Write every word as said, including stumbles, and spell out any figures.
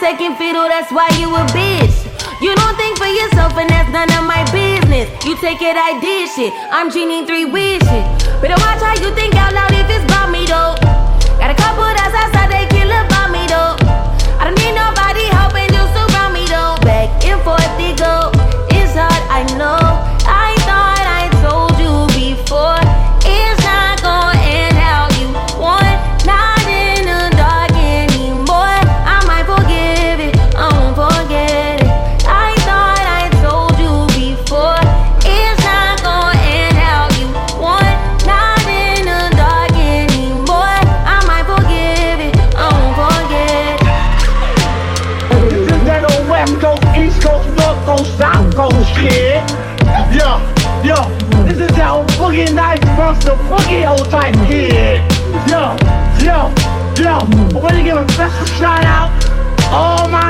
second fiddle, that's why you a bitch. You don't think for yourself and that's none of my business. You take it, I did shit. I'm Genie three wishes. Better watch how you think out loud if it's about me though. Got a couple that's outside, they kill about me though. I don't need nobody helping you surround me though. Back and forth they go. It's hard, I know. I thought I told you before. It's not gonna end how you want. Not in the dark anymore. I might forgive it, I won't forget it. I thought I told you before. It's not gonna end how you want. Not in the dark anymore. I might forgive it, I won't forget it. This is that old West Coast, East Coast, North Coast, South Coast shit. Yo, yo, this is that old Boogie Nights versus the Boogie old type kid. Yo, yo, yo, I want to give a special shout out all my